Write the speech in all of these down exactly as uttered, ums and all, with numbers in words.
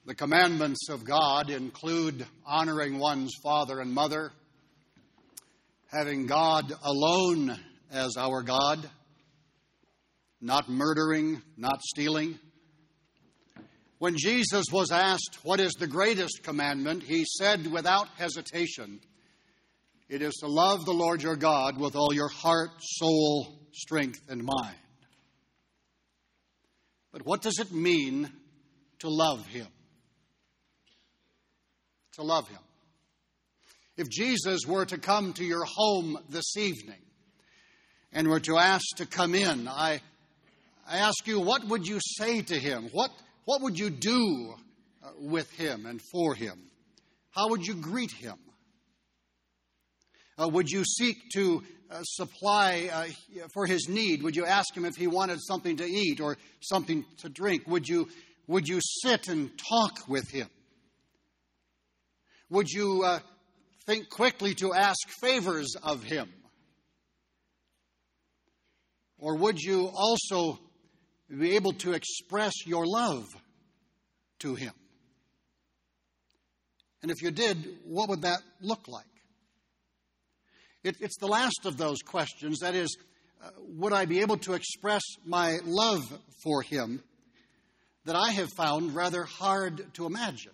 The commandments of God include honoring one's father and mother, having God alone as our God, not murdering, not stealing. When Jesus was asked, "What is the greatest commandment?" he said without hesitation, "It is to love the Lord your God with all your heart, soul, strength, and mind." But what does it mean to love Him? To love Him. If Jesus were to come to your home this evening and were to ask to come in, I, I ask you, what would you say to Him? What, what would you do uh, with Him and for Him? How would you greet Him? Uh, would you seek to uh, supply uh, for His need? Would you ask Him if He wanted something to eat or something to drink? Would you, would you sit and talk with Him? Would you uh, think quickly to ask favors of Him? Or would you also be able to express your love to Him? And if you did, what would that look like? It, it's the last of those questions. That is, uh, would I be able to express my love for Him that I have found rather hard to imagine?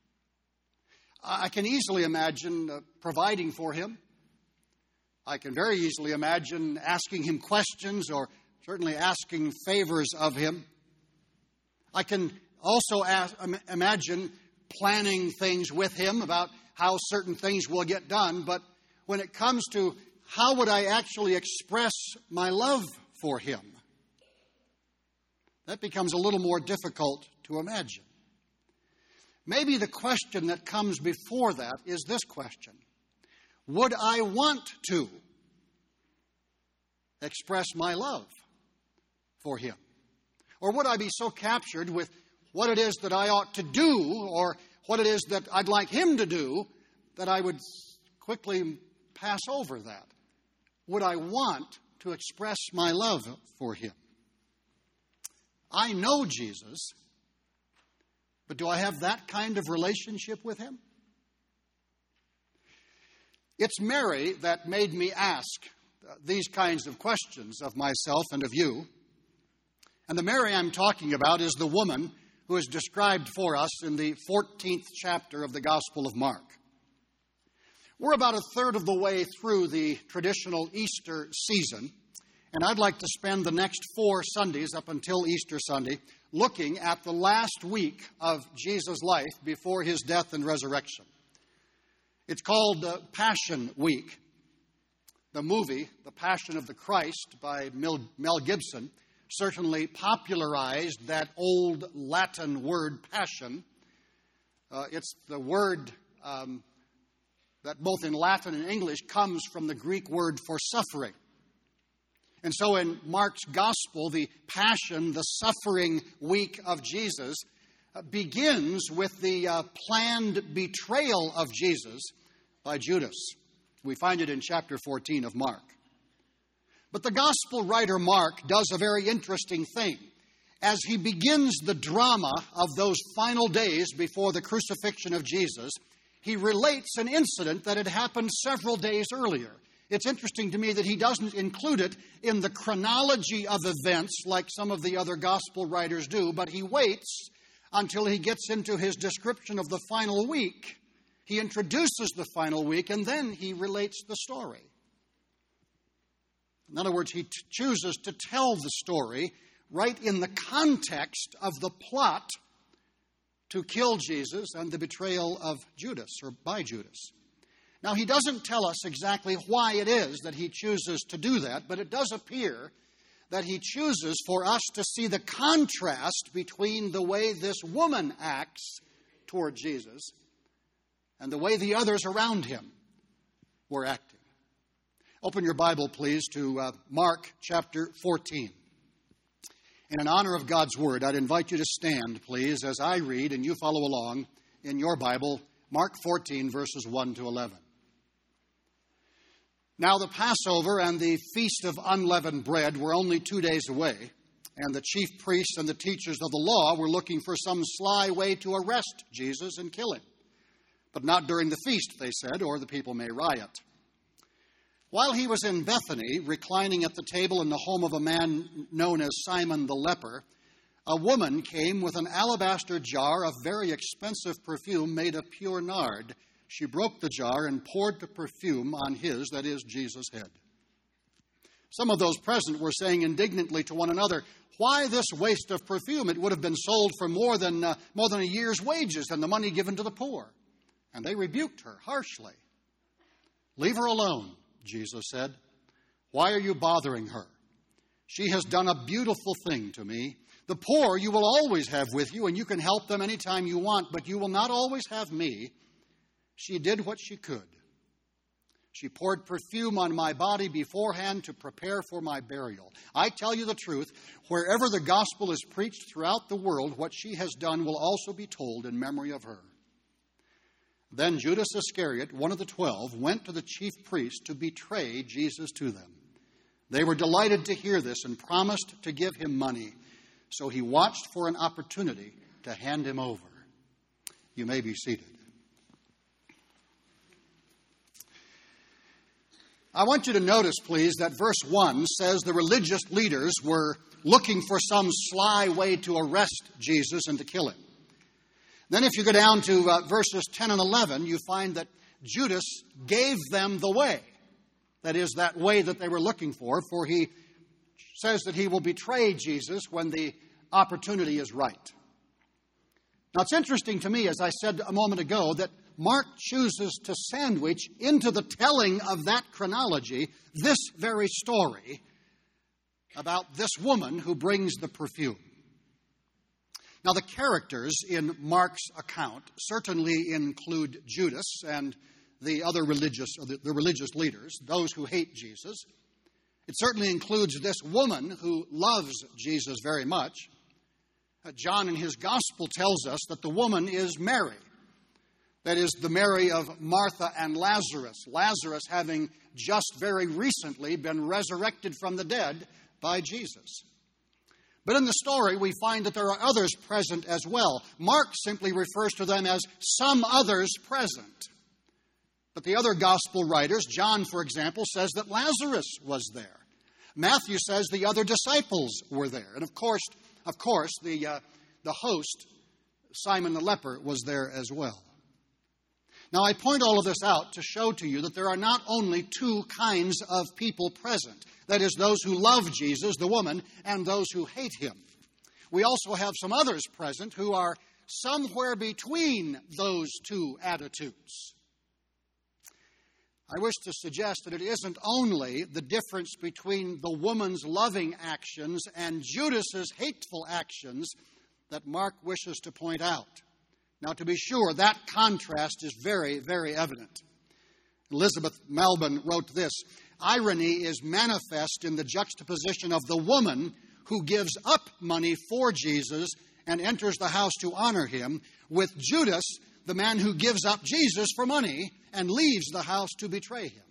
I can easily imagine uh, providing for Him. I can very easily imagine asking Him questions or certainly asking favors of Him. I can also ask, imagine planning things with Him about how certain things will get done. But when it comes to how would I actually express my love for Him, that becomes a little more difficult to imagine. Maybe the question that comes before that is this question: would I want to express my love for Him? Or would I be so captured with what it is that I ought to do or what it is that I'd like Him to do that I would quickly pass over that? Would I want to express my love for Him? I know Jesus, but do I have that kind of relationship with Him? It's Mary that made me ask these kinds of questions of myself and of you. And the Mary I'm talking about is the woman who is described for us in the fourteenth chapter of the Gospel of Mark. We're about a third of the way through the traditional Easter season, and I'd like to spend the next four Sundays up until Easter Sunday looking at the last week of Jesus' life before His death and resurrection. It's called uh, Passion Week. The movie, The Passion of the Christ by Mel, Mel Gibson, certainly popularized that old Latin word passion. Uh, it's the word um, that both in Latin and English comes from the Greek word for suffering. And so in Mark's gospel, the passion, the suffering week of Jesus, uh, begins with the uh, planned betrayal of Jesus by Judas. We find it in chapter fourteen of Mark. But the gospel writer Mark does a very interesting thing. As he begins the drama of those final days before the crucifixion of Jesus, he relates an incident that had happened several days earlier. It's interesting to me that he doesn't include it in the chronology of events like some of the other gospel writers do, but he waits until he gets into his description of the final week. He introduces the final week, and then he relates the story. In other words, he t- chooses to tell the story right in the context of the plot to kill Jesus and the betrayal of Judas, or by Judas. Now, he doesn't tell us exactly why it is that he chooses to do that, but it does appear that he chooses for us to see the contrast between the way this woman acts toward Jesus and the way the others around him were acting. Open your Bible, please, to uh, Mark chapter fourteen. And in honor of God's Word, I'd invite you to stand, please, as I read and you follow along in your Bible, Mark fourteen, verses one to eleven. Now the Passover and the Feast of Unleavened Bread were only two days away, and the chief priests and the teachers of the law were looking for some sly way to arrest Jesus and kill him. But not during the feast, they said, or the people may riot. While he was in Bethany, reclining at the table in the home of a man known as Simon the leper, a woman came with an alabaster jar of very expensive perfume made of pure nard. She broke the jar and poured the perfume on his, that is, Jesus' head. Some of those present were saying indignantly to one another, "Why this waste of perfume? It would have been sold for more than, uh, more than a year's wages and the money given to the poor." And they rebuked her harshly. "Leave her alone," Jesus said. "Why are you bothering her? She has done a beautiful thing to me. The poor you will always have with you, and you can help them anytime you want, but you will not always have me. She did what she could. She poured perfume on my body beforehand to prepare for my burial. I tell you the truth, wherever the gospel is preached throughout the world, what she has done will also be told in memory of her." Then Judas Iscariot, one of the twelve, went to the chief priests to betray Jesus to them. They were delighted to hear this and promised to give him money. So he watched for an opportunity to hand him over. You may be seated. I want you to notice, please, that verse one says the religious leaders were looking for some sly way to arrest Jesus and to kill him. Then if you go down to uh, verses ten and eleven, you find that Judas gave them the way. That is, that way that they were looking for, for he says that he will betray Jesus when the opportunity is right. Now, it's interesting to me, as I said a moment ago, that Mark chooses to sandwich into the telling of that chronology this very story about this woman who brings the perfume. Now, the characters in Mark's account certainly include Judas and the other religious, or the, the religious leaders, those who hate Jesus. It certainly includes this woman who loves Jesus very much. Uh, John in his gospel tells us that the woman is Mary. That is, the Mary of Martha and Lazarus. Lazarus having just very recently been resurrected from the dead by Jesus. But in the story, we find that there are others present as well. Mark simply refers to them as some others present. But the other gospel writers, John, for example, says that Lazarus was there. Matthew says the other disciples were there. And of course, of course, the, uh, the host, Simon the leper, was there as well. Now, I point all of this out to show to you that there are not only two kinds of people present. That is, those who love Jesus, the woman, and those who hate him. We also have some others present who are somewhere between those two attitudes. I wish to suggest that it isn't only the difference between the woman's loving actions and Judas's hateful actions that Mark wishes to point out. Now, to be sure, that contrast is very, very evident. Elizabeth Melbourne wrote this: "Irony is manifest in the juxtaposition of the woman who gives up money for Jesus and enters the house to honor him, with Judas, the man who gives up Jesus for money and leaves the house to betray him."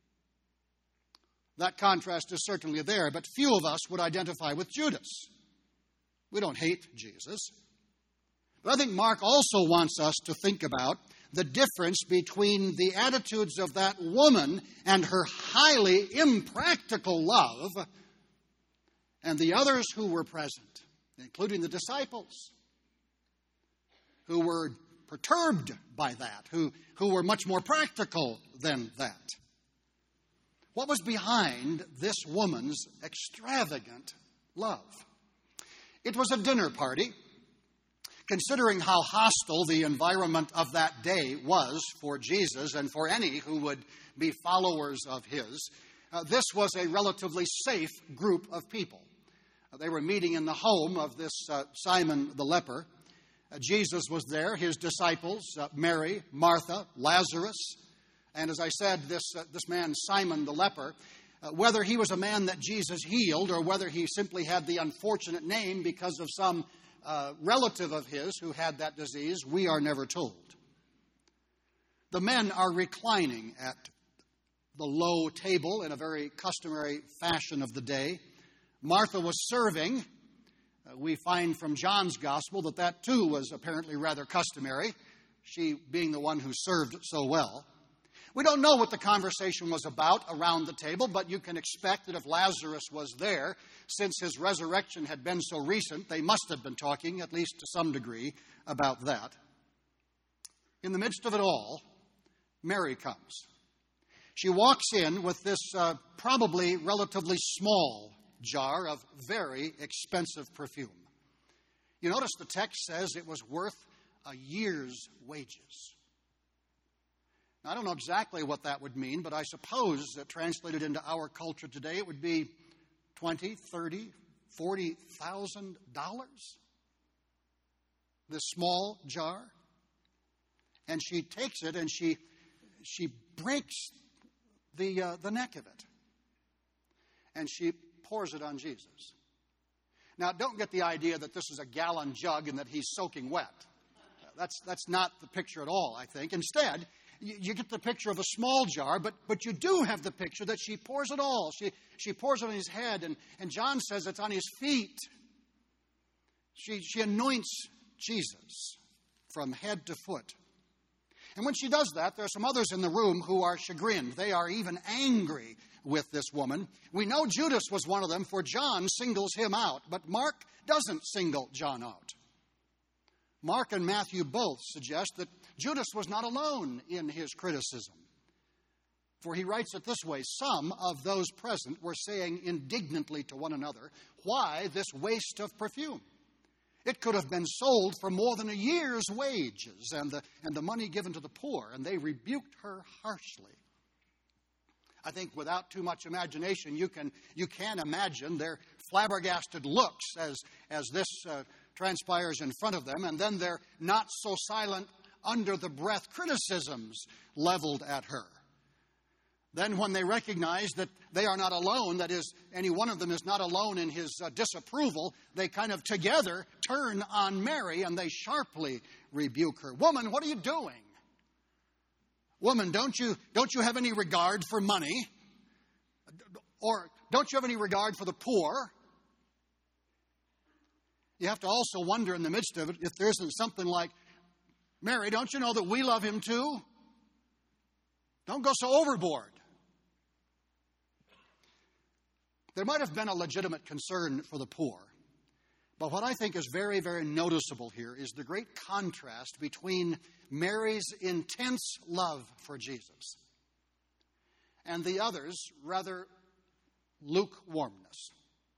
That contrast is certainly there, but few of us would identify with Judas. We don't hate Jesus. But I think Mark also wants us to think about the difference between the attitudes of that woman and her highly impractical love and the others who were present, including the disciples, who were perturbed by that, who, who were much more practical than that. What was behind this woman's extravagant love? It was a dinner party. Considering how hostile the environment of that day was for Jesus and for any who would be followers of his, uh, this was a relatively safe group of people. Uh, they were meeting in the home of this uh, Simon the leper. Uh, Jesus was there, his disciples, uh, Mary, Martha, Lazarus, and as I said, this, uh, this man Simon the leper, uh, whether he was a man that Jesus healed or whether he simply had the unfortunate name because of some Uh, relative of his who had that disease, we are never told. The men are reclining at the low table in a very customary fashion of the day. Martha was serving, Uh, we find from John's gospel that that too was apparently rather customary, she being the one who served so well. We don't know what the conversation was about around the table, but you can expect that if Lazarus was there, since his resurrection had been so recent, they must have been talking, at least to some degree, about that. In the midst of it all, Mary comes. She walks in with this uh, probably relatively small jar of very expensive perfume. You notice the text says it was worth a year's wages. Now, I don't know exactly what that would mean, but I suppose that translated into our culture today, it would be twenty, thirty, forty thousand dollars. This small jar. And she takes it and she she breaks the uh, the neck of it. And she pours it on Jesus. Now, don't get the idea that this is a gallon jug and that he's soaking wet. That's that's not the picture at all, I think. Instead, you, you get the picture of a small jar, but but you do have the picture that she pours it all. She she pours it on his head, and, and John says it's on his feet. She she anoints Jesus from head to foot. And when she does that, there are some others in the room who are chagrined. They are even angry with this woman. We know Judas was one of them, for John singles him out, but Mark doesn't single John out. Mark and Matthew both suggest that Judas was not alone in his criticism. For he writes it this way: some of those present were saying indignantly to one another, "Why this waste of perfume? It could have been sold for more than a year's wages and the, and the money given to the poor." And they rebuked her harshly. I think without too much imagination, you can you can imagine their flabbergasted looks as, as this uh, transpires in front of them, and then their not so silent, under the breath criticisms leveled at her. Then when they recognize that they are not alone, that is, any one of them is not alone in his uh, disapproval, they kind of together turn on Mary and they sharply rebuke her. "Woman, what are you doing? Woman, don't you, don't you have any regard for money? Or don't you have any regard for the poor?" You have to also wonder in the midst of it if there isn't something like, "Mary, don't you know that we love him too? Don't go so overboard." There might have been a legitimate concern for the poor, but what I think is very, very noticeable here is the great contrast between Mary's intense love for Jesus and the others' rather lukewarmness.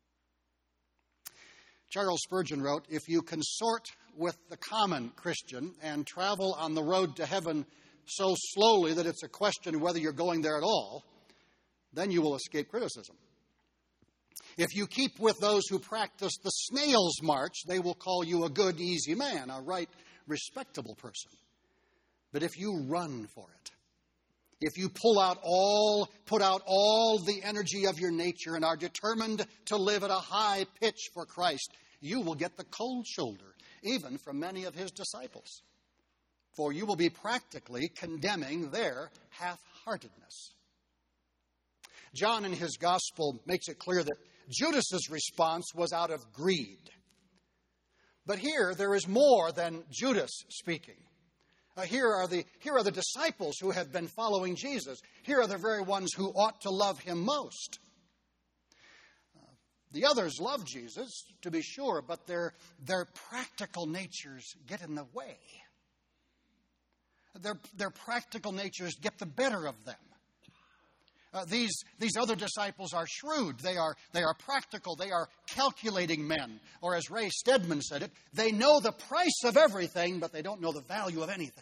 Charles Spurgeon wrote, "If you consort with the common Christian and travel on the road to heaven so slowly that it's a question whether you're going there at all, then you will escape criticism. If you keep with those who practice the snail's march, they will call you a good, easy man, a right, respectable person. But if you run for it, if you pull out all, put out all the energy of your nature and are determined to live at a high pitch for Christ, you will get the cold shoulder, even from many of his disciples. For you will be practically condemning their half-heartedness." John in his gospel makes it clear that Judas's response was out of greed. But here there is more than Judas speaking. Uh, here are the here are the disciples who have been following Jesus. Here are the very ones who ought to love him most. Uh, the others love Jesus, to be sure, but their their practical natures get in the way. Their their practical natures get the better of them. Uh, these, these other disciples are shrewd. They are, they are practical. They are calculating men. Or as Ray Stedman said it, they know the price of everything, but they don't know the value of anything.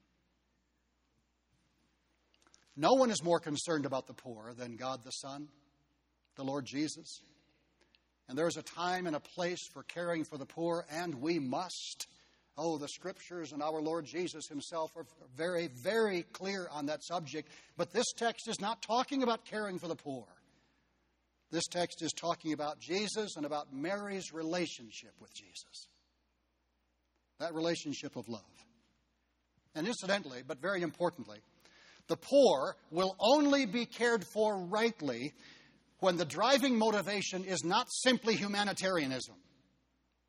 No one is more concerned about the poor than God the Son, the Lord Jesus. And there is a time and a place for caring for the poor, and we must. Oh, the Scriptures and our Lord Jesus himself are very, very clear on that subject. But this text is not talking about caring for the poor. This text is talking about Jesus and about Mary's relationship with Jesus. That relationship of love. And incidentally, but very importantly, the poor will only be cared for rightly when the driving motivation is not simply humanitarianism.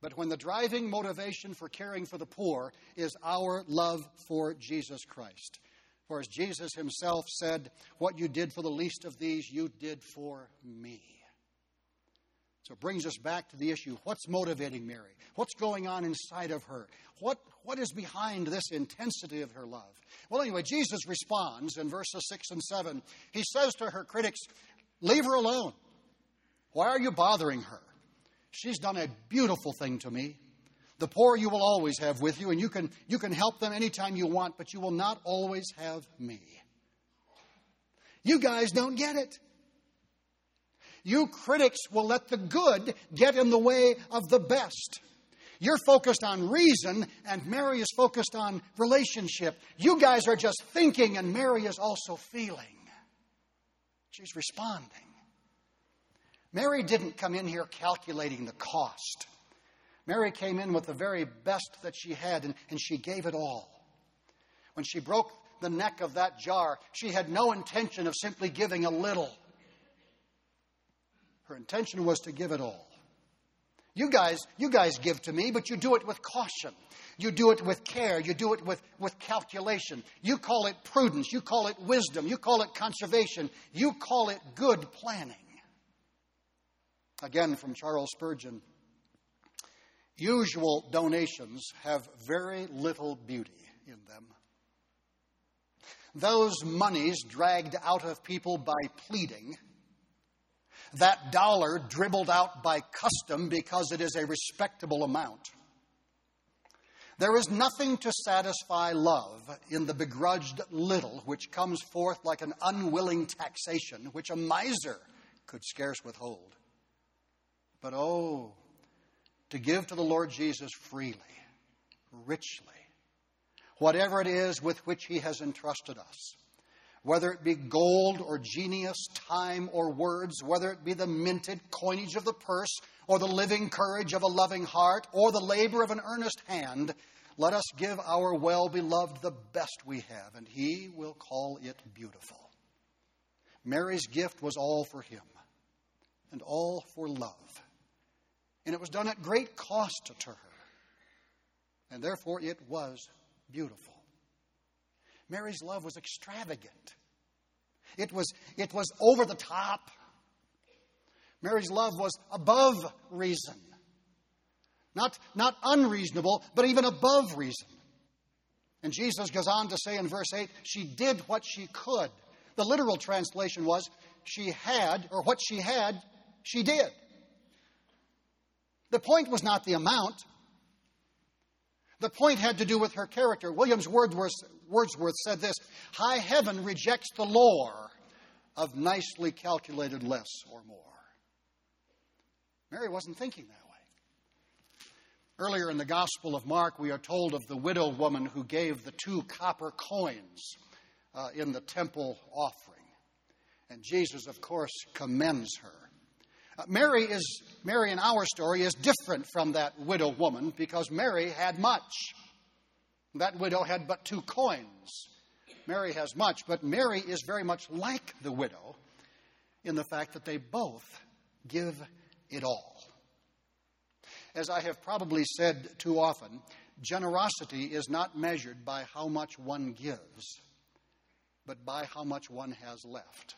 But when the driving motivation for caring for the poor is our love for Jesus Christ. For as Jesus himself said, what you did for the least of these, you did for me. So it brings us back to the issue, what's motivating Mary? What's going on inside of her? What, what is behind this intensity of her love? Well, anyway, Jesus responds in verses six and seven. He says to her critics, leave her alone. Why are you bothering her? She's done a beautiful thing to me. The poor you will always have with you, and you can, you can help them anytime you want, but you will not always have me. You guys don't get it. You critics will let the good get in the way of the best. You're focused on reason, and Mary is focused on relationship. You guys are just thinking, and Mary is also feeling. She's responding. Mary didn't come in here calculating the cost. Mary came in with the very best that she had, and, and she gave it all. When she broke the neck of that jar, she had no intention of simply giving a little. Her intention was to give it all. You guys, you guys give to me, but you do it with caution. You do it with care. You do it with, with calculation. You call it prudence. You call it wisdom. You call it conservation. You call it good planning. Again, from Charles Spurgeon, usual donations have very little beauty in them. Those monies dragged out of people by pleading, that dollar dribbled out by custom because it is a respectable amount. There is nothing to satisfy love in the begrudged little which comes forth like an unwilling taxation, which a miser could scarce withhold. But oh, to give to the Lord Jesus freely, richly, whatever it is with which he has entrusted us, whether it be gold or genius, time or words, whether it be the minted coinage of the purse or the living courage of a loving heart or the labor of an earnest hand, let us give our well-beloved the best we have, and he will call it beautiful. Mary's gift was all for him and all for love. And it was done at great cost to her. And therefore it was beautiful. Mary's love was extravagant. It was, it was over the top. Mary's love was above reason. Not, not unreasonable, but even above reason. And Jesus goes on to say in verse eight, she did what she could. The literal translation was, she had, or what she had, she did. The point was not the amount. The point had to do with her character. Williams Wordsworth, Wordsworth said this, high heaven rejects the lore of nicely calculated less or more. Mary wasn't thinking that way. Earlier in the Gospel of Mark, we are told of the widow woman who gave the two copper coins uh, in the temple offering. And Jesus, of course, commends her. Uh, Mary is Mary in our story is different from that widow woman because Mary had much. That widow had but two coins. Mary has much, but Mary is very much like the widow in the fact that they both give it all. As I have probably said too often, generosity is not measured by how much one gives, but by how much one has left.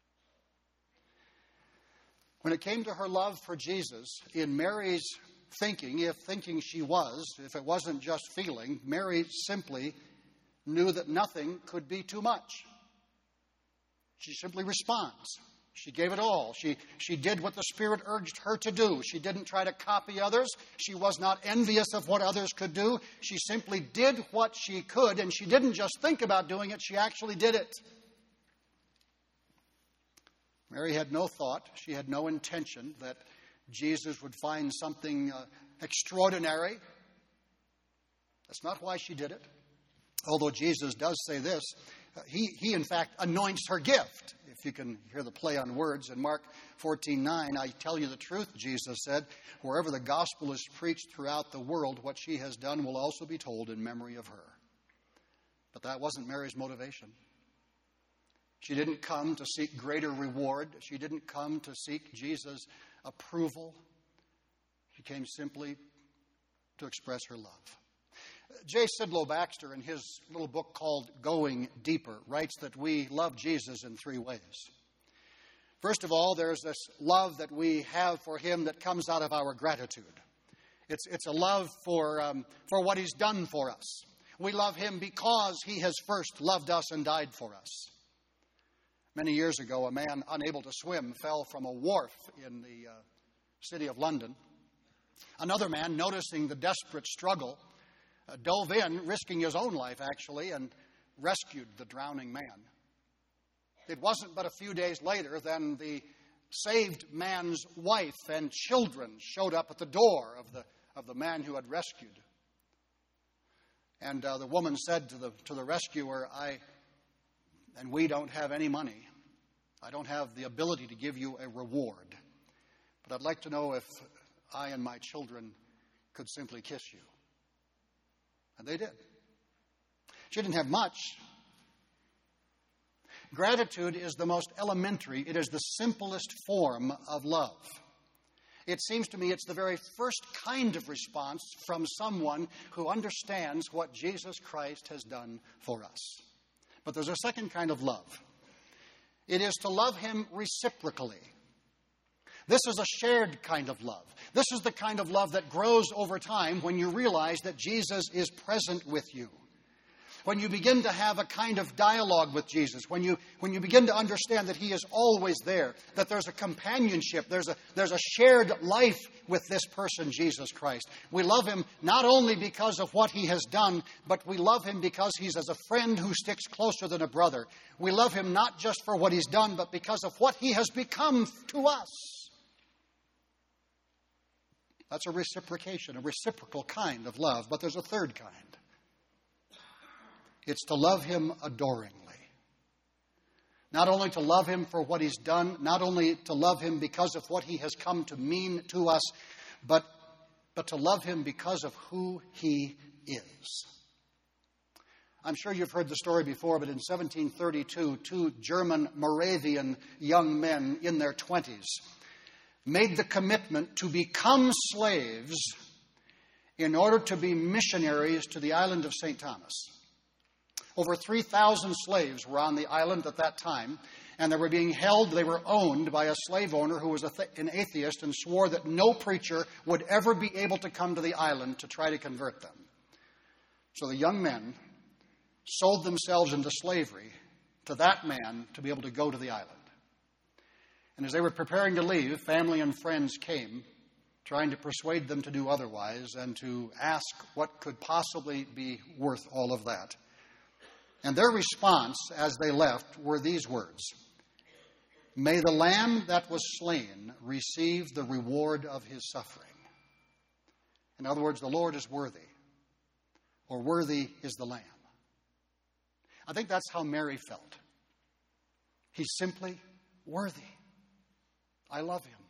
When it came to her love for Jesus, in Mary's thinking, if thinking she was, if it wasn't just feeling, Mary simply knew that nothing could be too much. She simply responds. She gave it all. She, she did what the Spirit urged her to do. She didn't try to copy others. She was not envious of what others could do. She simply did what she could, and she didn't just think about doing it, she actually did it. Mary had no thought, she had no intention that Jesus would find something uh, extraordinary. That's not why she did it. Although Jesus does say this, uh, he, he in fact anoints her gift. If you can hear the play on words in Mark fourteen nine, I tell you the truth, Jesus said, wherever the gospel is preached throughout the world, what she has done will also be told in memory of her. But that wasn't Mary's motivation. She didn't come to seek greater reward. She didn't come to seek Jesus' approval. She came simply to express her love. J. Sidlow Baxter, in his little book called Going Deeper, writes that we love Jesus in three ways. First of all, there's this love that we have for him that comes out of our gratitude. It's, it's a love for, um, for what he's done for us. We love him because he has first loved us and died for us. Many years ago, a man unable to swim fell from a wharf in the uh, city of London. Another man, noticing the desperate struggle, uh, dove in, risking his own life actually, and rescued the drowning man. It wasn't but a few days later then the saved man's wife and children showed up at the door of the of the man who had rescued. And uh, the woman said to the to the rescuer, I and we don't have any money. I don't have the ability to give you a reward. But I'd like to know if I and my children could simply kiss you. And they did. She didn't have much. Gratitude is the most elementary, it is the simplest form of love. It seems to me it's the very first kind of response from someone who understands what Jesus Christ has done for us. But there's a second kind of love. It is to love him reciprocally. This is a shared kind of love. This is the kind of love that grows over time when you realize that Jesus is present with you. When you begin to have a kind of dialogue with Jesus, when you when you begin to understand that he is always there, that there's a companionship, there's a there's a shared life with this person, Jesus Christ. We love him not only because of what he has done, but we love him because he's as a friend who sticks closer than a brother. We love him not just for what he's done, but because of what he has become to us. That's a reciprocation, a reciprocal kind of love. But there's a third kind. It's to love him adoringly. Not only to love him for what he's done, not only to love him because of what he has come to mean to us, but, but to love him because of who he is. I'm sure you've heard the story before, but in seventeen thirty-two, two German Moravian young men in their twenties made the commitment to become slaves in order to be missionaries to the island of Saint Thomas. Over three thousand slaves were on the island at that time, and they were being held, they were owned by a slave owner who was a th- an atheist and swore that no preacher would ever be able to come to the island to try to convert them. So the young men sold themselves into slavery to that man to be able to go to the island. And as they were preparing to leave, family and friends came, trying to persuade them to do otherwise and to ask what could possibly be worth all of that. And their response as they left were these words: "May the Lamb that was slain receive the reward of his suffering." In other words, the Lord is worthy, or worthy is the Lamb. I think that's how Mary felt. He's simply worthy. I love him.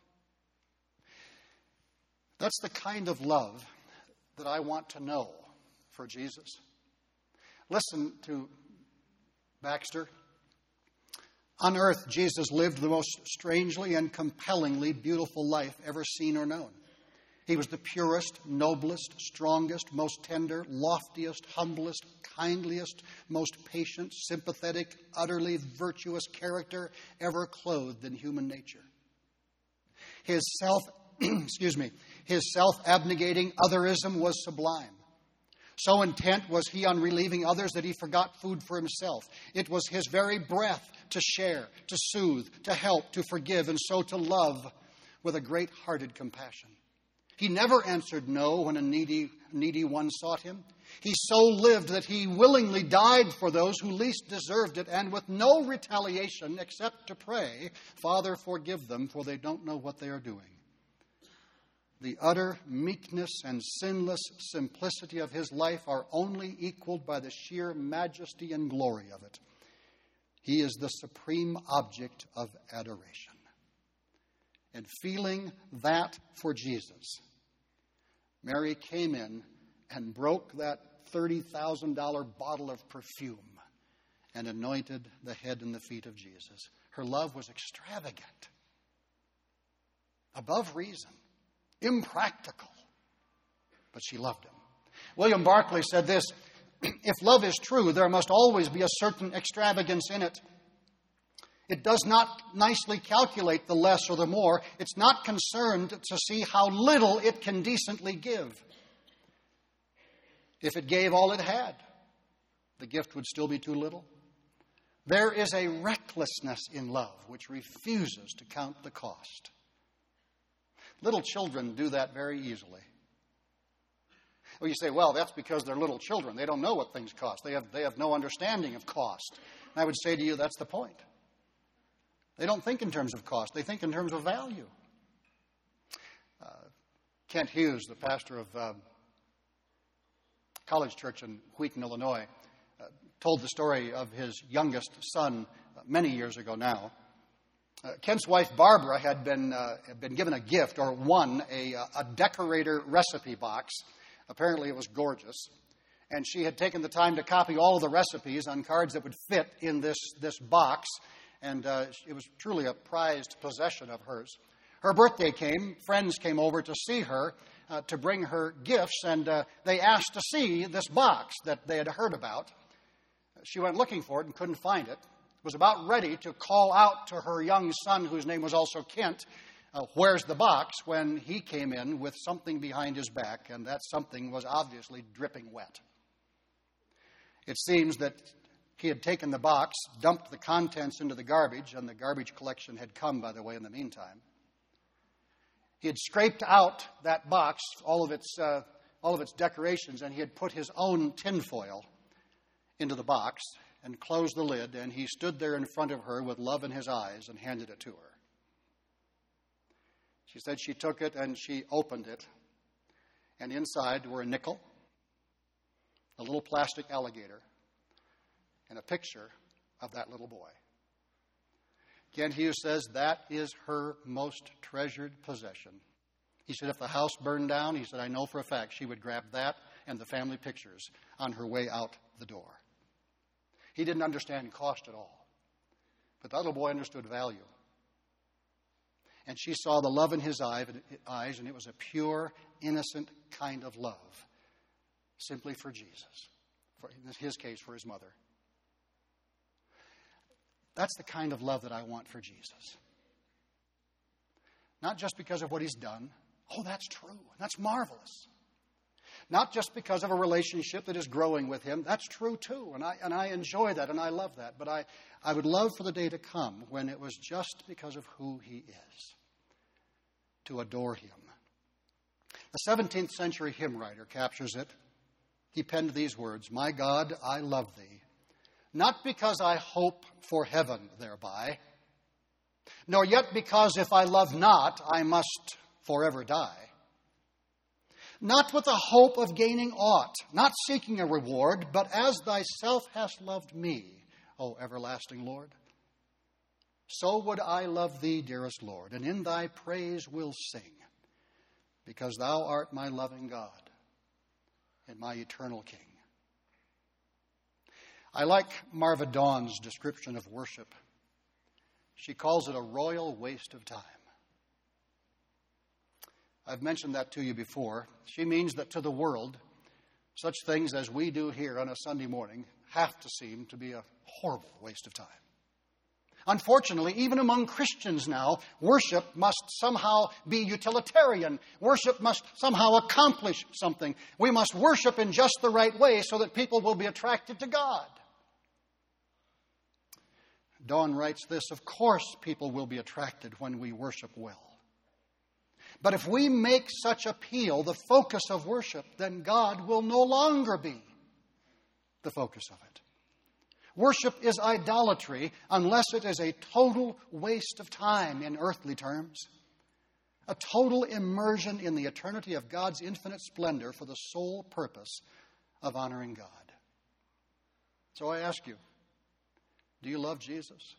That's the kind of love that I want to know for Jesus. Listen to Baxter. On earth, Jesus lived the most strangely and compellingly beautiful life ever seen or known. He was the purest, noblest, strongest, most tender, loftiest, humblest, kindliest, most patient, sympathetic, utterly virtuous character ever clothed in human nature. His self, excuse me, his self-abnegating otherism was sublime. So intent was he on relieving others that he forgot food for himself. It was his very breath to share, to soothe, to help, to forgive, and so to love with a great-hearted compassion. He never answered no when a needy, needy one sought him. He so lived that he willingly died for those who least deserved it, and with no retaliation except to pray, "Father, forgive them, for they don't know what they are doing." The utter meekness and sinless simplicity of his life are only equaled by the sheer majesty and glory of it. He is the supreme object of adoration. And feeling that for Jesus, Mary came in and broke that thirty thousand dollars bottle of perfume and anointed the head and the feet of Jesus. Her love was extravagant, above reason, impractical. but she loved him. William Barclay said this, if love is true, there must always be a certain extravagance in it. It does not nicely calculate the less or the more. It's not concerned to see how little it can decently give. If it gave all it had, the gift would still be too little. There is a recklessness in love which refuses to count the cost. Little children do that very easily. Well, you say, well, that's because they're little children. They don't know what things cost. They have, they have no understanding of cost. And I would say to you, that's the point. They don't think in terms of cost. They think in terms of value. Uh, Kent Hughes, the pastor of uh, College Church in Wheaton, Illinois, uh, told the story of his youngest son uh, many years ago now. Uh, Kent's wife, Barbara, had been, uh, had been given a gift or won a, a decorator recipe box. Apparently it was gorgeous. And she had taken the time to copy all of the recipes on cards that would fit in this, this box. And uh, it was truly a prized possession of hers. Her birthday came. Friends came over to see her, uh, to bring her gifts. And uh, they asked to see this box that they had heard about. She went looking for it and couldn't find it. Was about ready to call out to her young son, whose name was also Kent, uh, where's the box, when he came in with something behind his back, and that something was obviously dripping wet. It seems that he had taken the box, dumped the contents into the garbage, and the garbage collection had come, by the way, in the meantime. He had scraped out that box, all of its, uh, all of its decorations, and he had put his own tinfoil into the box and closed the lid, and he stood there in front of her with love in his eyes and handed it to her. She said she took it and she opened it, and inside were a nickel, a little plastic alligator, and a picture of that little boy. Kent Hughes says that is her most treasured possession. He said if the house burned down, he said, I know for a fact she would grab that and the family pictures on her way out the door. He didn't understand cost at all. But the little boy understood value. And she saw the love in his eyes, and it was a pure, innocent kind of love, simply for Jesus, for, in his case, for his mother. That's the kind of love that I want for Jesus. Not just because of what he's done. Oh, that's true. That's marvelous. Not just because of a relationship that is growing with him. That's true, too. And I, and I enjoy that, and I love that. But I, I would love for the day to come when it was just because of who he is, to adore him. The seventeenth century hymn writer captures it. He penned these words, My God, I love thee, not because I hope for heaven thereby, nor yet because if I love not, I must forever die. Not with the hope of gaining aught, not seeking a reward, but as thyself hast loved me, O everlasting Lord. So would I love thee, dearest Lord, and in thy praise will sing, because thou art my loving God and my eternal King. I like Marva Dawn's description of worship. She calls it a royal waste of time. I've mentioned that to you before. She means that to the world, such things as we do here on a Sunday morning have to seem to be a horrible waste of time. Unfortunately, even among Christians now, worship must somehow be utilitarian. Worship must somehow accomplish something. We must worship in just the right way so that people will be attracted to God. Dawn writes this, of course people will be attracted when we worship well. But if we make such appeal the focus of worship, then God will no longer be the focus of it. Worship is idolatry unless it is a total waste of time in earthly terms. A total immersion in the eternity of God's infinite splendor for the sole purpose of honoring God. So I ask you, do you love Jesus?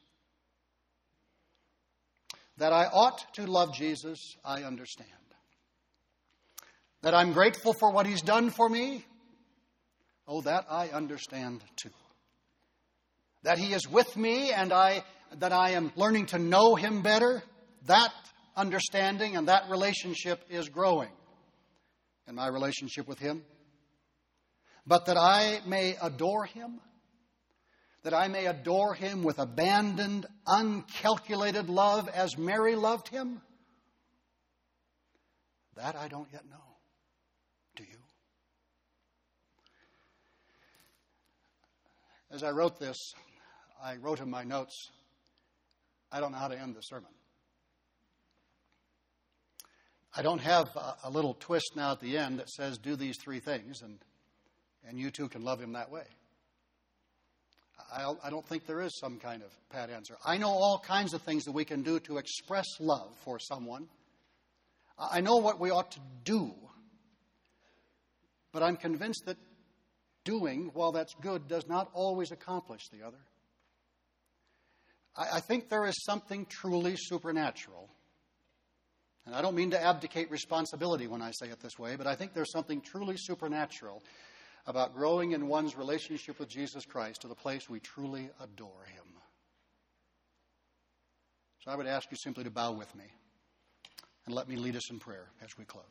That I ought to love Jesus, I understand. That I'm grateful for what he's done for me, oh, that I understand too. That he is with me and I that I am learning to know him better, that understanding and that relationship is growing. in my relationship with him, but that I may adore him, that I may adore him with abandoned, uncalculated love as Mary loved him? That I don't yet know. Do you? As I wrote this, I wrote in my notes, I don't know how to end the sermon. I don't have a, a little twist now at the end that says, do these three things, and, and you too can love him that way. I, I don't think there is some kind of pat answer. I know all kinds of things that we can do to express love for someone. I know what we ought to do, but I'm convinced that doing, while that's good, does not always accomplish the other. I, I think there is something truly supernatural. And I don't mean to abdicate responsibility when I say it this way, but I think there's something truly supernatural about growing in one's relationship with Jesus Christ to the place we truly adore him. So I would ask you simply to bow with me and let me lead us in prayer as we close.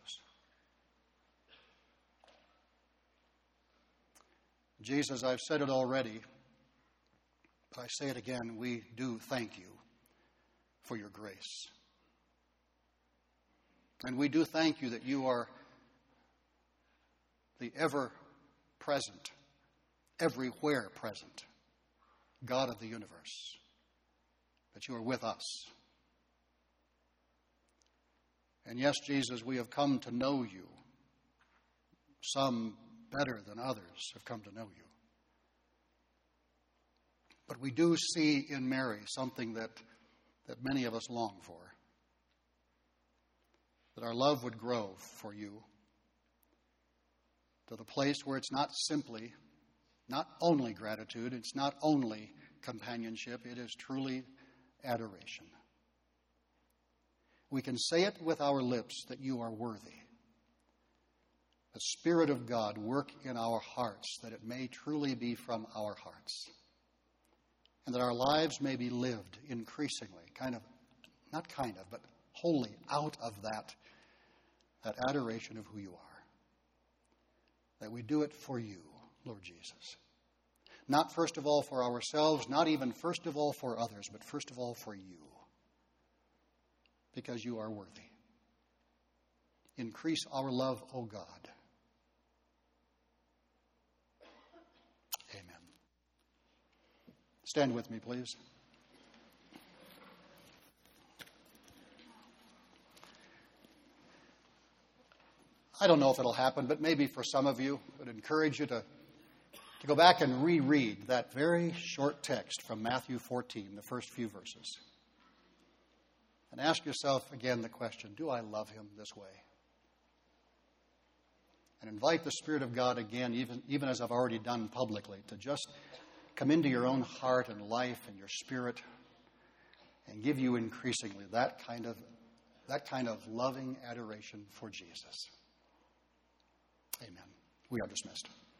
Jesus, I've said it already, but I say it again. We do thank you for your grace. And we do thank you that you are the ever-present, everywhere present God of the universe, that you are with us. And yes, Jesus, we have come to know you. Some better than others have come to know you. But we do see in Mary something that, that many of us long for. That our love would grow for you to the place where it's not simply, not only gratitude, it's not only companionship, it is truly adoration. We can say it with our lips that you are worthy. The Spirit of God work in our hearts that it may truly be from our hearts. And that our lives may be lived increasingly, kind of, not kind of, but wholly out of that, that adoration of who you are. That we do it for you, Lord Jesus. Not first of all for ourselves, not even first of all for others, but first of all for you. Because you are worthy. Increase our love, O God. Amen. Stand with me, please. I don't know if it'll happen, but maybe for some of you, I would encourage you to, to go back and reread that very short text from Matthew fourteen, the first few verses. And ask yourself again the question, do I love him this way? And invite the Spirit of God again, even, even as I've already done publicly, to just come into your own heart and life and your spirit and give you increasingly that kind of, that kind of loving adoration for Jesus. Amen. We are dismissed.